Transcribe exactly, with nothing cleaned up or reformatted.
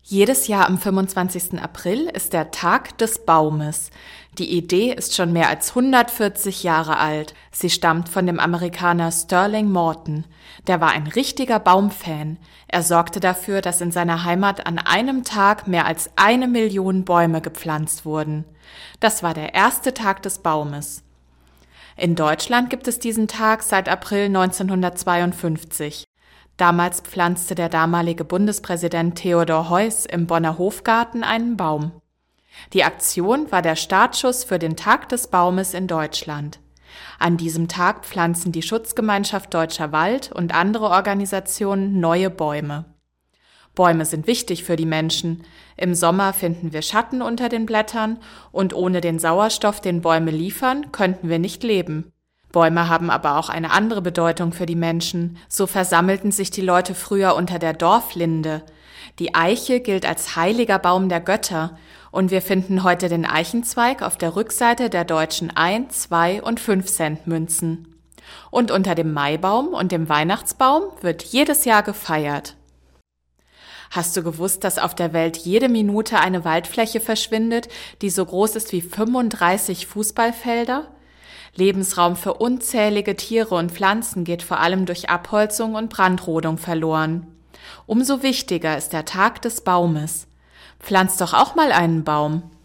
Jedes Jahr am fünfundzwanzigsten April ist der Tag des Baumes. Die Idee ist schon mehr als hundertvierzig Jahre alt. Sie stammt von dem Amerikaner Sterling Morton. Der war ein richtiger Baumfan. Er sorgte dafür, dass in seiner Heimat an einem Tag mehr als eine Million Bäume gepflanzt wurden. Das war der erste Tag des Baumes. In Deutschland gibt es diesen Tag seit April neunzehnhundertzweiundfünfzig. Damals pflanzte der damalige Bundespräsident Theodor Heuss im Bonner Hofgarten einen Baum. Die Aktion war der Startschuss für den Tag des Baumes in Deutschland. An diesem Tag pflanzen die Schutzgemeinschaft Deutscher Wald und andere Organisationen neue Bäume. Bäume sind wichtig für die Menschen. Im Sommer finden wir Schatten unter den Blättern und ohne den Sauerstoff, den Bäume liefern, könnten wir nicht leben. Bäume haben aber auch eine andere Bedeutung für die Menschen. So versammelten sich die Leute früher unter der Dorflinde. Die Eiche gilt als heiliger Baum der Götter und wir finden heute den Eichenzweig auf der Rückseite der deutschen ein-, zwei- und fünf Cent Münzen. Und unter dem Maibaum und dem Weihnachtsbaum wird jedes Jahr gefeiert. Hast du gewusst, dass auf der Welt jede Minute eine Waldfläche verschwindet, die so groß ist wie fünfunddreißig Fußballfelder? Lebensraum für unzählige Tiere und Pflanzen geht vor allem durch Abholzung und Brandrodung verloren. Umso wichtiger ist der Tag des Baumes. Pflanz doch auch mal einen Baum.